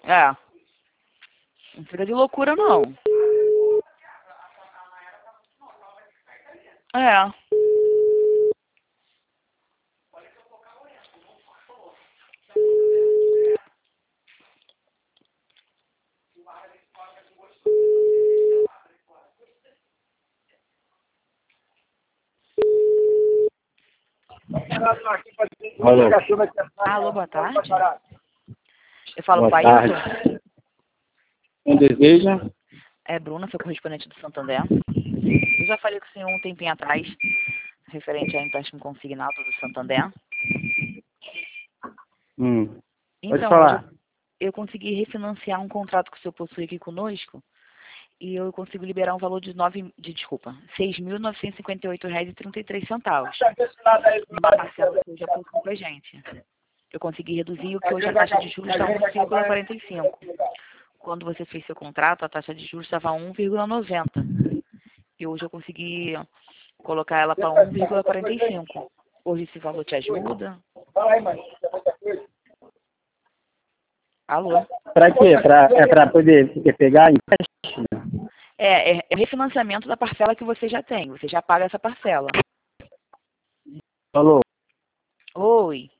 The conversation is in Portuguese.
É, não fica de loucura, não. É. Alô. Alô, boa tarde. Eu falo Boa com a tarde. Ailton. Quem deseja? É Bruna, sou correspondente do Santander. Eu já falei com o senhor um tempinho atrás, referente ao empréstimo consignado do Santander. Pode Então, hoje falar. eu consegui refinanciar um contrato que o senhor possui aqui conosco e eu consigo liberar um valor de R$ 6.958,33. Numa parcela que eu já possui com a gente. Eu consegui reduzir o que hoje a taxa de juros está 1,45. Quando você fez seu contrato, a taxa de juros estava 1,90. E hoje eu consegui colocar ela para 1,45. Hoje esse valor te ajuda? Alô? Para quê? Para poder pegar empréstimo? É refinanciamento da parcela que você já tem. Você já paga essa parcela. Alô. Oi.